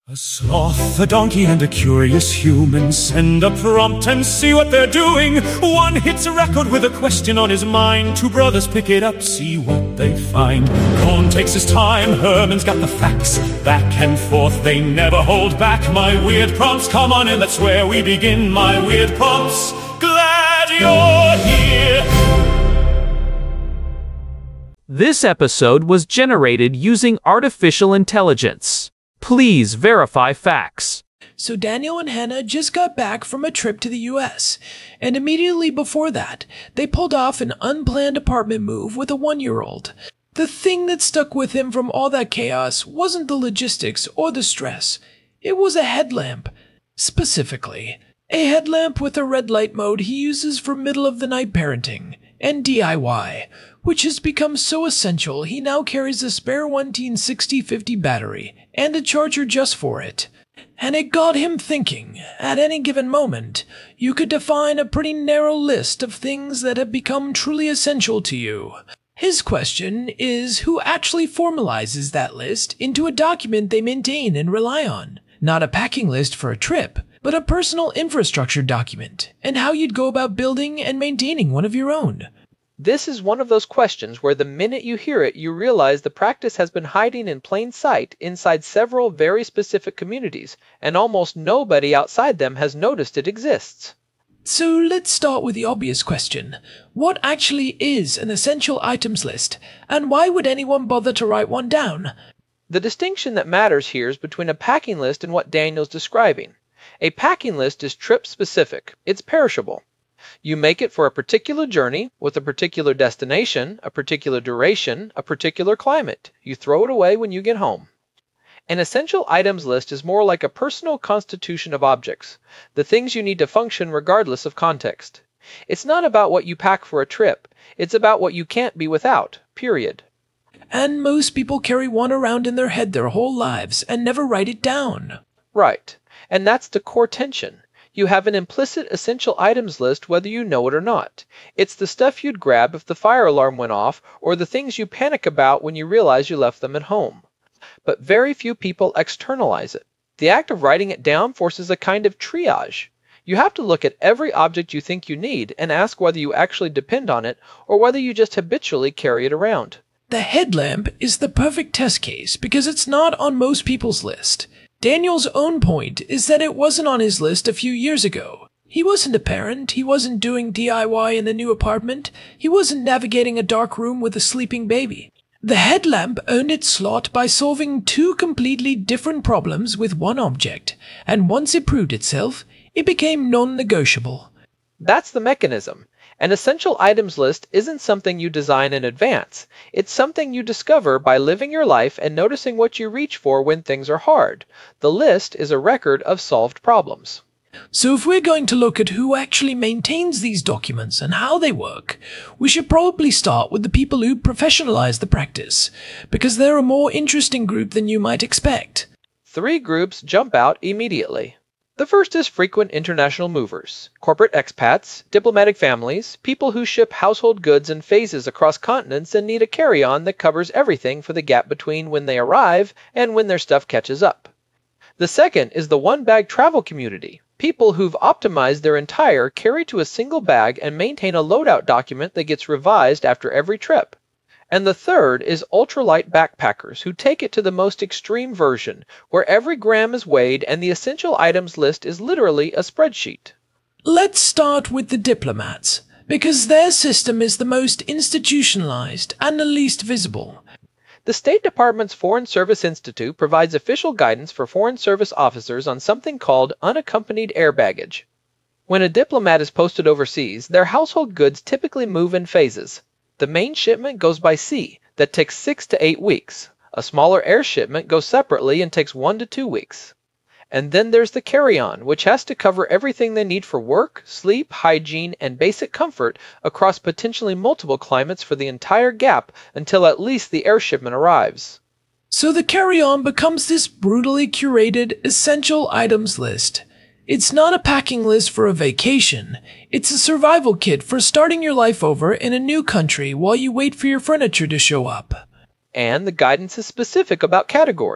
A sloth, a donkey, and a curious human send a prompt and see what they're doing. One hits a record with a question on his mind. Two brothers pick it up, see what they find. Cohn takes his time, Herman's got the facts. Back and forth, they never hold back. My weird prompts, come on in, that's where we begin. My weird prompts, glad you're here. This episode was generated using artificial intelligence. Please verify facts. So Daniel and Hannah just got back from a trip to the US, and immediately before that, they pulled off an unplanned apartment move with a 1-year-old. The thing that stuck with him from all that chaos wasn't the logistics or the stress. It was a headlamp. Specifically, a headlamp with a red light mode he uses for middle-of-the-night parenting, and DIY, which has become so essential he now carries a spare 1T6050 battery and a charger just for it. And it got him thinking, at any given moment, you could define a pretty narrow list of things that have become truly essential to you. His question is who actually formalizes that list into a document they maintain and rely on. Not a packing list for a trip, but a personal infrastructure document, and how you'd go about building and maintaining one of your own. This is one of those questions where the minute you hear it, you realize the practice has been hiding in plain sight inside several very specific communities, and almost nobody outside them has noticed it exists. So let's start with the obvious question. What actually is an essential items list, and why would anyone bother to write one down? The distinction that matters here is between a packing list and what Daniel's describing. A packing list is trip-specific. It's perishable. You make it for a particular journey, with a particular destination, a particular duration, a particular climate. You throw it away when you get home. An essential items list is more like a personal constitution of objects, the things you need to function regardless of context. It's not about what you pack for a trip, it's about what you can't be without, period. And most people carry one around in their head their whole lives and never write it down. Right, and that's the core tension. You have an implicit essential items list whether you know it or not. It's the stuff you'd grab if the fire alarm went off, or the things you panic about when you realize you left them at home. But very few people externalize it. The act of writing it down forces a kind of triage. You have to look at every object you think you need and ask whether you actually depend on it or whether you just habitually carry it around. The headlamp is the perfect test case because it's not on most people's list. Daniel's own point is that it wasn't on his list a few years ago. He wasn't a parent, he wasn't doing DIY in a new apartment, he wasn't navigating a dark room with a sleeping baby. The headlamp earned its slot by solving two completely different problems with one object, and once it proved itself, it became non-negotiable. That's the mechanism. An essential items list isn't something you design in advance. It's something you discover by living your life and noticing what you reach for when things are hard. The list is a record of solved problems. So if we're going to look at who actually maintains these documents and how they work, we should probably start with the people who professionalize the practice, because they're a more interesting group than you might expect. 3 groups jump out immediately. The first is frequent international movers, corporate expats, diplomatic families, people who ship household goods in phases across continents and need a carry-on that covers everything for the gap between when they arrive and when their stuff catches up. The second is the one-bag travel community, people who've optimized their entire carry to a single bag and maintain a loadout document that gets revised after every trip. And the third is ultralight backpackers who take it to the most extreme version, where every gram is weighed and the essential items list is literally a spreadsheet. Let's start with the diplomats, because their system is the most institutionalized and the least visible. The State Department's Foreign Service Institute provides official guidance for Foreign Service officers on something called unaccompanied air baggage. When a diplomat is posted overseas, their household goods typically move in phases. The main shipment goes by sea, that takes 6 to 8 weeks. A smaller air shipment goes separately and takes 1 to 2 weeks. And then there's the carry-on, which has to cover everything they need for work, sleep, hygiene, and basic comfort across potentially multiple climates for the entire gap until at least the air shipment arrives. So the carry-on becomes this brutally curated essential items list. It's not a packing list for a vacation. It's a survival kit for starting your life over in a new country while you wait for your furniture to show up. And the guidance is specific about categories.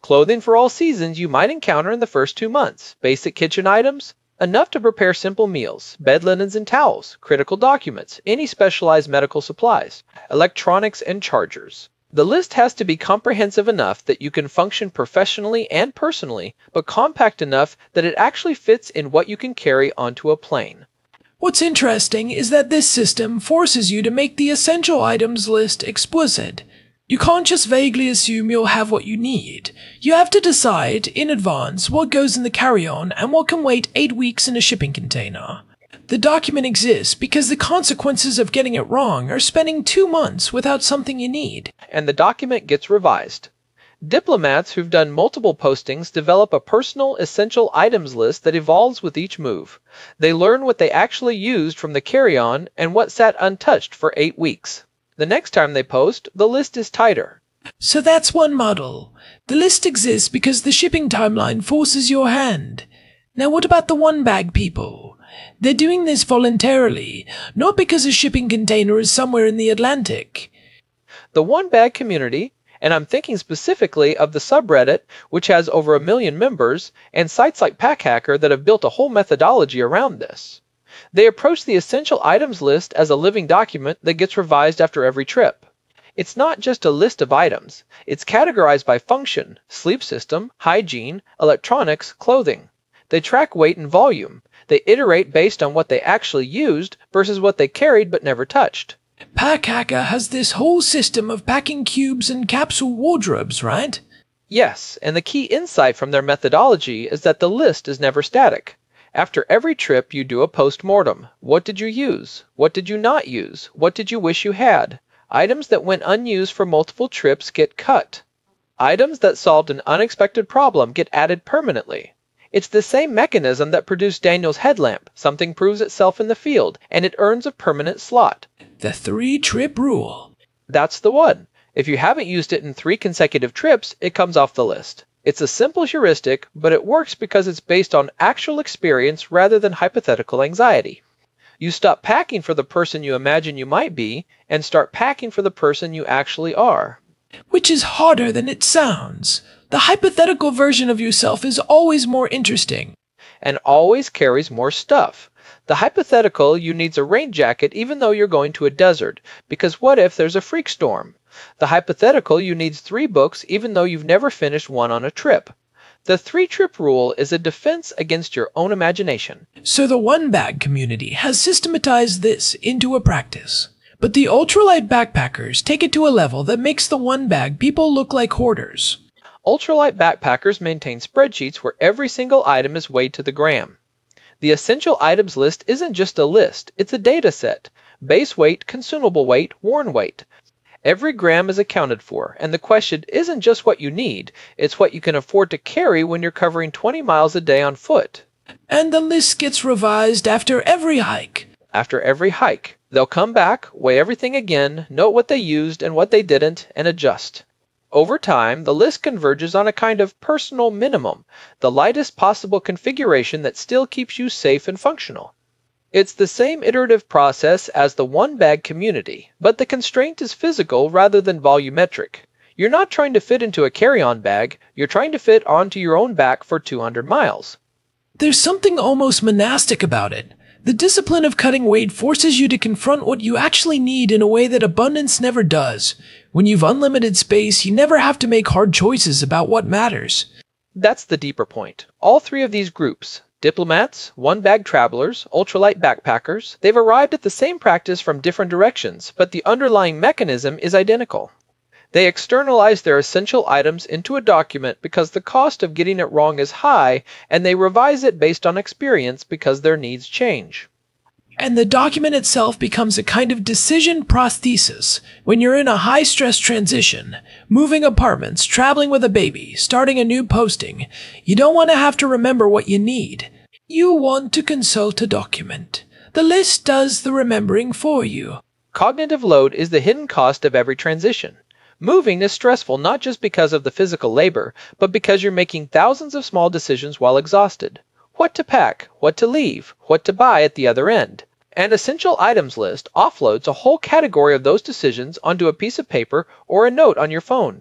Clothing for all seasons you might encounter in the first 2 months. Basic kitchen items, enough to prepare simple meals, bed linens and towels, critical documents, any specialized medical supplies, electronics and chargers. The list has to be comprehensive enough that you can function professionally and personally, but compact enough that it actually fits in what you can carry onto a plane. What's interesting is that this system forces you to make the essential items list explicit. You can't just vaguely assume you'll have what you need. You have to decide in advance what goes in the carry-on and what can wait 8 weeks in a shipping container. The document exists because the consequences of getting it wrong are spending 2 months without something you need. And the document gets revised. Diplomats who've done multiple postings develop a personal essential items list that evolves with each move. They learn what they actually used from the carry-on and what sat untouched for 8 weeks. The next time they post, the list is tighter. So that's one model. The list exists because the shipping timeline forces your hand. Now what about the one-bag people? They're doing this voluntarily, not because a shipping container is somewhere in the Atlantic. The one-bag community, and I'm thinking specifically of the subreddit, which has over 1 million members, and sites like PackHacker that have built a whole methodology around this. They approach the essential items list as a living document that gets revised after every trip. It's not just a list of items. It's categorized by function, sleep system, hygiene, electronics, clothing. They track weight and volume. They iterate based on what they actually used versus what they carried but never touched. PackHacker has this whole system of packing cubes and capsule wardrobes, right? Yes, and the key insight from their methodology is that the list is never static. After every trip, you do a post-mortem. What did you use? What did you not use? What did you wish you had? Items that went unused for multiple trips get cut. Items that solved an unexpected problem get added permanently. It's the same mechanism that produced Daniel's headlamp. Something proves itself in the field, and it earns a permanent slot. The 3-trip rule. That's the one. If you haven't used it in 3 consecutive trips, it comes off the list. It's a simple heuristic, but it works because it's based on actual experience rather than hypothetical anxiety. You stop packing for the person you imagine you might be, and start packing for the person you actually are. Which is harder than it sounds. The hypothetical version of yourself is always more interesting. And always carries more stuff. The hypothetical you needs a rain jacket even though you're going to a desert, because what if there's a freak storm? The hypothetical you needs 3 books even though you've never finished one on a trip. The 3-trip rule is a defense against your own imagination. So the one-bag community has systematized this into a practice. But the ultralight backpackers take it to a level that makes the one-bag people look like hoarders. Ultralight backpackers maintain spreadsheets where every single item is weighed to the gram. The essential items list isn't just a list, it's a data set. Base weight, consumable weight, worn weight. Every gram is accounted for, and the question isn't just what you need, it's what you can afford to carry when you're covering 20 miles a day on foot. And the list gets revised after every hike. After every hike, they'll come back, weigh everything again, note what they used and what they didn't, and adjust. Over time, the list converges on a kind of personal minimum, the lightest possible configuration that still keeps you safe and functional. It's the same iterative process as the one-bag community, but the constraint is physical rather than volumetric. You're not trying to fit into a carry-on bag, you're trying to fit onto your own back for 200 miles. There's something almost monastic about it. The discipline of cutting weight forces you to confront what you actually need in a way that abundance never does. When you've unlimited space, you never have to make hard choices about what matters. That's the deeper point. All 3 of these groups, diplomats, one-bag travelers, ultralight backpackers, they've arrived at the same practice from different directions, but the underlying mechanism is identical. They externalize their essential items into a document because the cost of getting it wrong is high, and they revise it based on experience because their needs change. And the document itself becomes a kind of decision prosthesis when you're in a high-stress transition, moving apartments, traveling with a baby, starting a new posting. You don't want to have to remember what you need. You want to consult a document. The list does the remembering for you. Cognitive load is the hidden cost of every transition. Moving is stressful not just because of the physical labor, but because you're making thousands of small decisions while exhausted. What to pack, what to leave, what to buy at the other end. An essential items list offloads a whole category of those decisions onto a piece of paper or a note on your phone.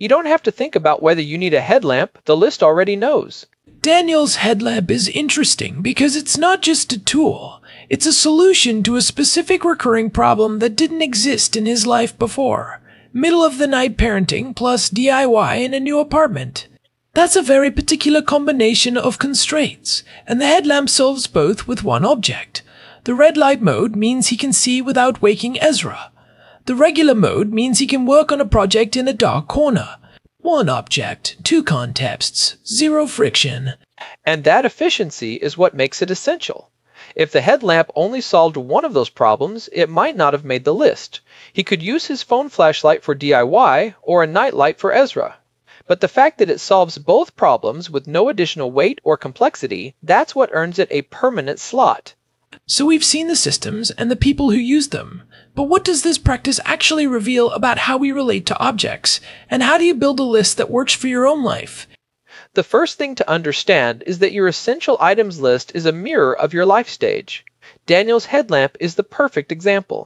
You don't have to think about whether you need a headlamp, the list already knows. Daniel's headlamp is interesting because it's not just a tool, it's a solution to a specific recurring problem that didn't exist in his life before. Middle of the night parenting plus DIY in a new apartment. That's a very particular combination of constraints, and the headlamp solves both with one object. The red light mode means he can see without waking Ezra. The regular mode means he can work on a project in a dark corner. One object, two contexts, zero friction. And that efficiency is what makes it essential. If the headlamp only solved one of those problems, it might not have made the list. He could use his phone flashlight for DIY or a nightlight for Ezra. But the fact that it solves both problems with no additional weight or complexity, that's what earns it a permanent slot. So we've seen the systems and the people who use them. But what does this practice actually reveal about how we relate to objects? And how do you build a list that works for your own life? The first thing to understand is that your essential items list is a mirror of your life stage. Daniel's headlamp is the perfect example.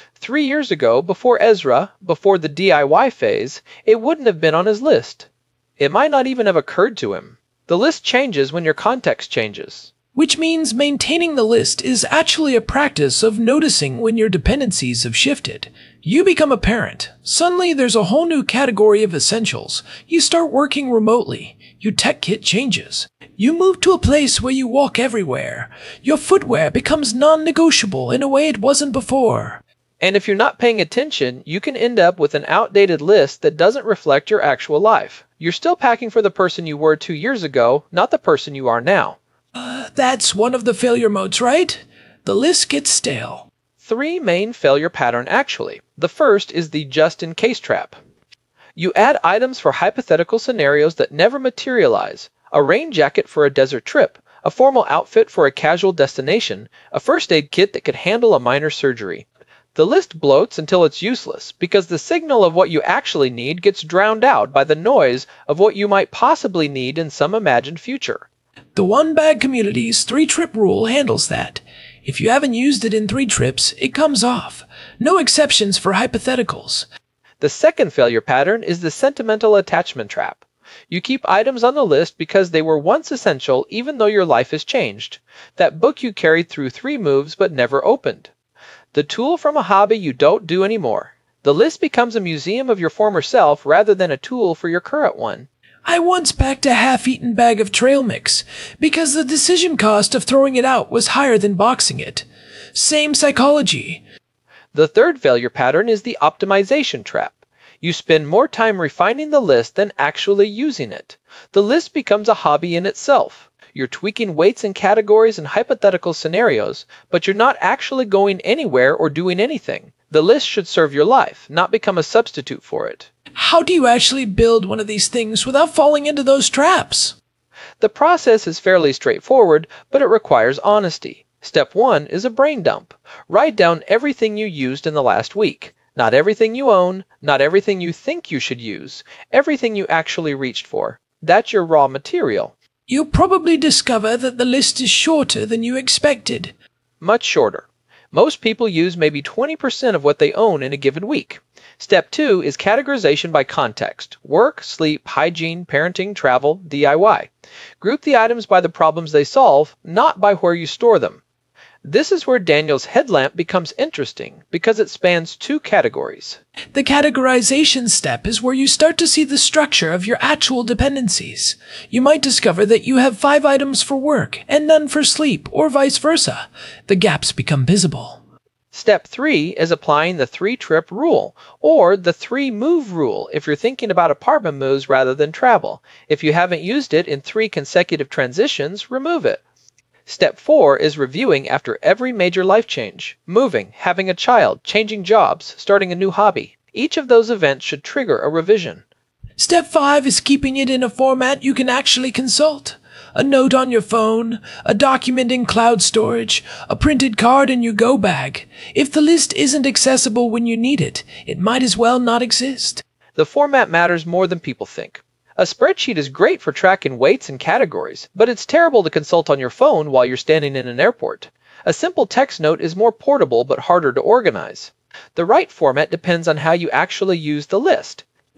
3 years ago, before Ezra, before the DIY phase, it wouldn't have been on his list. It might not even have occurred to him. The list changes when your context changes. Which means maintaining the list is actually a practice of noticing when your dependencies have shifted. You become a parent. Suddenly there's a whole new category of essentials. You start working remotely. Your tech kit changes. You move to a place where you walk everywhere. Your footwear becomes non-negotiable in a way it wasn't before. And if you're not paying attention, you can end up with an outdated list that doesn't reflect your actual life. You're still packing for the person you were 2 years ago, not the person you are now. That's one of the failure modes, right? The list gets stale. 3 main failure pattern actually. The first is the just-in-case trap. You add items for hypothetical scenarios that never materialize. A rain jacket for a desert trip, a formal outfit for a casual destination, a first aid kit that could handle a minor surgery. The list bloats until it's useless, because the signal of what you actually need gets drowned out by the noise of what you might possibly need in some imagined future. The One Bag Community's 3-trip rule handles that. If you haven't used it in 3 trips, it comes off. No exceptions for hypotheticals. The second failure pattern is the sentimental attachment trap. You keep items on the list because they were once essential even though your life has changed. That book you carried through 3 moves but never opened. The tool from a hobby you don't do anymore. The list becomes a museum of your former self rather than a tool for your current one. I once packed a half-eaten bag of trail mix because the decision cost of throwing it out was higher than boxing it. Same psychology. The third failure pattern is the optimization trap. You spend more time refining the list than actually using it. The list becomes a hobby in itself. You're tweaking weights and categories and hypothetical scenarios, but you're not actually going anywhere or doing anything. The list should serve your life, not become a substitute for it. How do you actually build one of these things without falling into those traps? The process is fairly straightforward, but it requires honesty. Step 1 is a brain dump. Write down everything you used in the last week. Not everything you own, not everything you think you should use, everything you actually reached for. That's your raw material. You'll probably discover that the list is shorter than you expected. Much shorter. Most people use maybe 20% of what they own in a given week. Step 2 is categorization by context. Work, sleep, hygiene, parenting, travel, DIY. Group the items by the problems they solve, not by where you store them. This is where Daniel's headlamp becomes interesting, because it spans 2 categories. The categorization step is where you start to see the structure of your actual dependencies. You might discover that you have 5 items for work and none for sleep, or vice versa. The gaps become visible. Step 3 is applying the 3-trip rule, or the 3-move rule if you're thinking about apartment moves rather than travel. If you haven't used it in 3 consecutive transitions, remove it. Step 4 is reviewing after every major life change. Moving, having a child, changing jobs, starting a new hobby. Each of those events should trigger a revision. Step 5 is keeping it in a format you can actually consult. A note on your phone, a document in cloud storage, a printed card in your go bag. If the list isn't accessible when you need it, it might as well not exist. The format matters more than people think. A spreadsheet is great for tracking weights and categories, but it's terrible to consult on your phone while you're standing in an airport. A simple text note is more portable but harder to organize. The right format depends on how you actually use the list.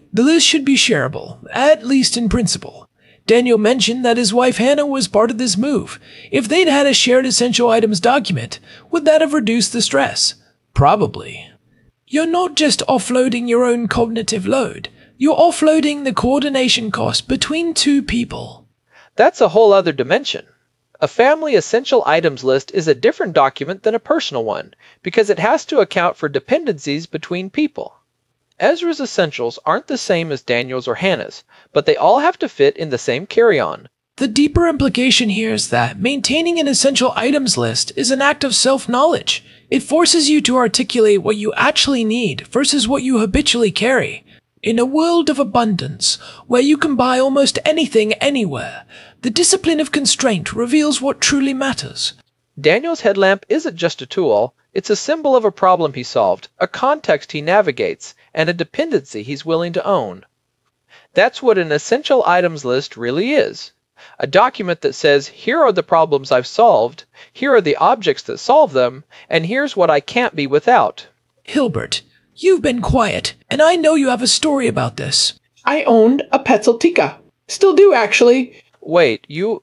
The list should be shareable, at least in principle. Daniel mentioned that his wife Hannah was part of this move. If they'd had a shared essential items document, would that have reduced the stress? Probably. You're not just offloading your own cognitive load. You're offloading the coordination cost between two people. That's a whole other dimension. A family essential items list is a different document than a personal one, because it has to account for dependencies between people. Ezra's essentials aren't the same as Daniel's or Hannah's, but they all have to fit in the same carry-on. The deeper implication here is that maintaining an essential items list is an act of self-knowledge. It forces you to articulate what you actually need versus what you habitually carry. In a world of abundance, where you can buy almost anything anywhere, the discipline of constraint reveals what truly matters. Daniel's headlamp isn't just a tool, it's a symbol of a problem he solved, a context he navigates, and a dependency he's willing to own. That's what an essential items list really is. A document that says, here are the problems I've solved, here are the objects that solve them, and here's what I can't be without. Hilbert, you've been quiet, and I know you have a story about this. I owned a Petzl Tikka. Still do, actually. Wait, you...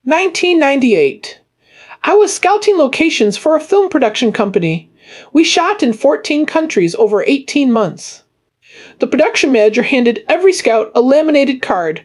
1998. I was scouting locations for a film production company. We shot in 14 countries over 18 months. The production manager handed every scout a laminated card,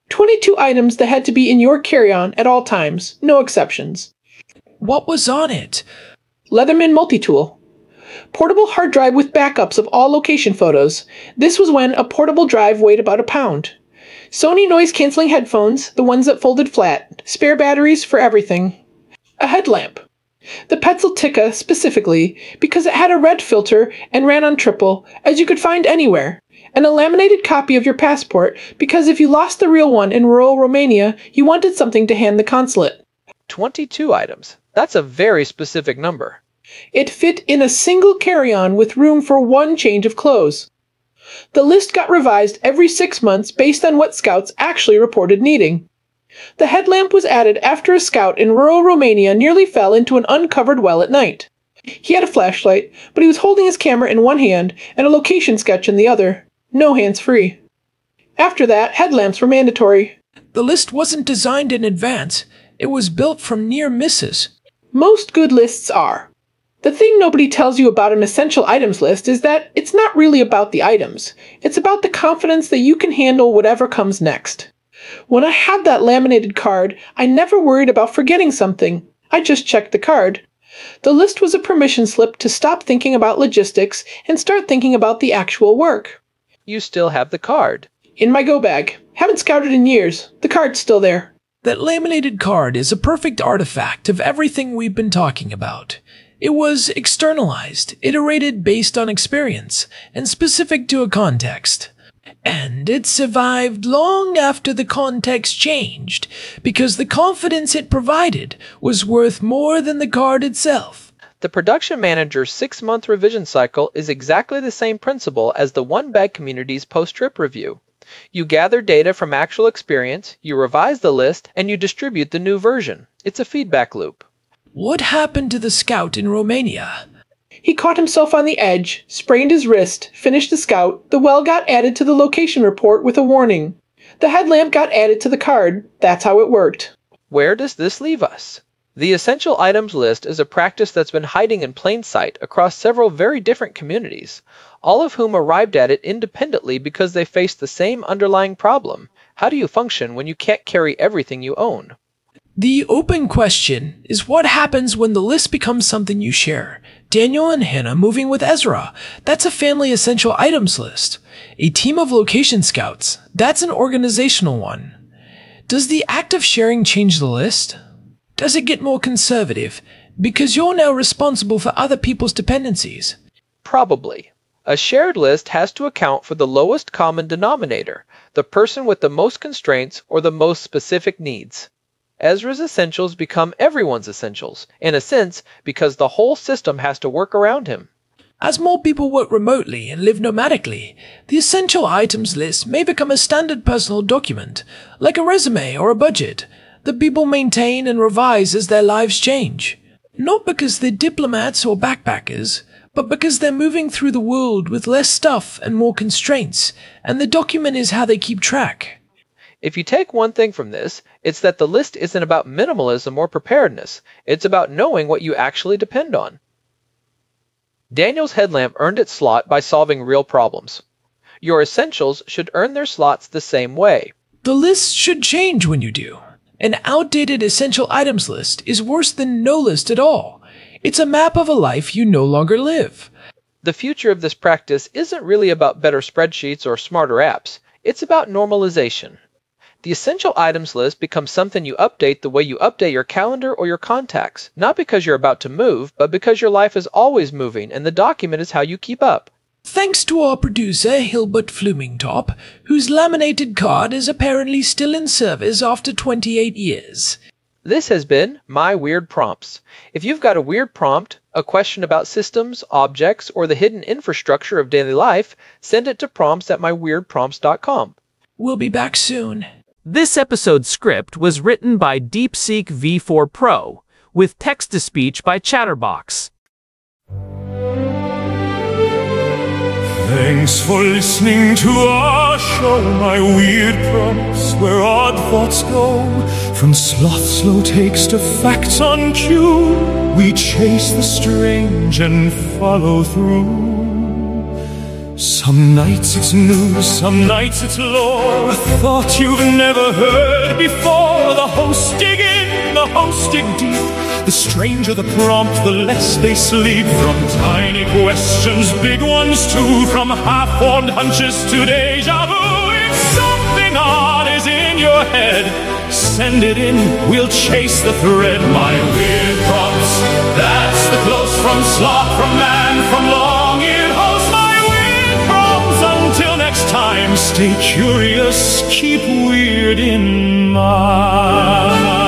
22 items that had to be in your carry-on at all times, no exceptions. What was on it? Leatherman multi-tool. Portable hard drive with backups of all location photos. This was when a portable drive weighed about a pound. Sony noise-canceling headphones, the ones that folded flat. Spare batteries for everything. A headlamp. The Petzl Tikka specifically, because it had a red filter and ran on triple, as you could find anywhere. And a laminated copy of your passport, because if you lost the real one in rural Romania, you wanted something to hand the consulate. 22 items. That's a very specific number. It fit in a single carry-on with room for one change of clothes. The list got revised every 6 months based on what scouts actually reported needing. The headlamp was added after a scout in rural Romania nearly fell into an uncovered well at night. He had a flashlight, but he was holding his camera in one hand and a location sketch in the other. No hands-free. After that, headlamps were mandatory. The list wasn't designed in advance. It was built from near misses. Most good lists are. The thing nobody tells you about an essential items list is that it's not really about the items. It's about the confidence that you can handle whatever comes next. When I had that laminated card, I never worried about forgetting something. I just checked the card. The list was a permission slip to stop thinking about logistics and start thinking about the actual work. You still have the card. In my go bag. Haven't scouted in years. The card's still there. That laminated card is a perfect artifact of everything we've been talking about. It was externalized, iterated based on experience, and specific to a context. And it survived long after the context changed, because the confidence it provided was worth more than the card itself. The production manager's 6-month revision cycle is exactly the same principle as the One Bag community's post-trip review. You gather data from actual experience, you revise the list, and you distribute the new version. It's a feedback loop. What happened to the scout in Romania? He caught himself on the edge, sprained his wrist, finished the scout. The well got added to the location report with a warning. The headlamp got added to the card. That's how it worked. Where does this leave us? The essential items list is a practice that's been hiding in plain sight across several very different communities, all of whom arrived at it independently because they faced the same underlying problem. How do you function when you can't carry everything you own? The open question is what happens when the list becomes something you share. Daniel and Hannah moving with Ezra. That's a family essential items list. A team of location scouts. That's an organizational one. Does the act of sharing change the list? Does it get more conservative because you're now responsible for other people's dependencies? Probably. A shared list has to account for the lowest common denominator, the person with the most constraints or the most specific needs. Ezra's essentials become everyone's essentials, in a sense, because the whole system has to work around him. As more people work remotely and live nomadically, the essential items list may become a standard personal document, like a resume or a budget, that people maintain and revise as their lives change. Not because they're diplomats or backpackers, but because they're moving through the world with less stuff and more constraints, and the document is how they keep track. If you take one thing from this, it's that the list isn't about minimalism or preparedness. It's about knowing what you actually depend on. Daniel's headlamp earned its slot by solving real problems. Your essentials should earn their slots the same way. The list should change when you do. An outdated essential items list is worse than no list at all. It's a map of a life you no longer live. The future of this practice isn't really about better spreadsheets or smarter apps. It's about normalization. The essential items list becomes something you update the way you update your calendar or your contacts, not because you're about to move, but because your life is always moving and the document is how you keep up. Thanks to our producer, Hilbert Flumingtop, whose laminated card is apparently still in service after 28 years. This has been My Weird Prompts. If you've got a weird prompt, a question about systems, objects, or the hidden infrastructure of daily life, send it to prompts@myweirdprompts.com. We'll be back soon. This episode's script was written by DeepSeek V4 Pro, with text-to-speech by Chatterbox. Thanks for listening to our show, My Weird Prompts, where odd thoughts go. From sloth slow takes to facts on cue, we chase the strange and follow through. Some nights it's news, some nights it's lore, a thought you've never heard before. The hosts dig in, the hosts dig deep. The stranger the prompt, the less they sleep. From tiny questions, big ones too, from half-formed hunches to deja vu. If something odd is in your head, send it in, we'll chase the thread. My Weird Prompts, that's the close from sloth, from man, from long-eared host. My Weird Prompts, until next time, stay curious, keep weird in mind.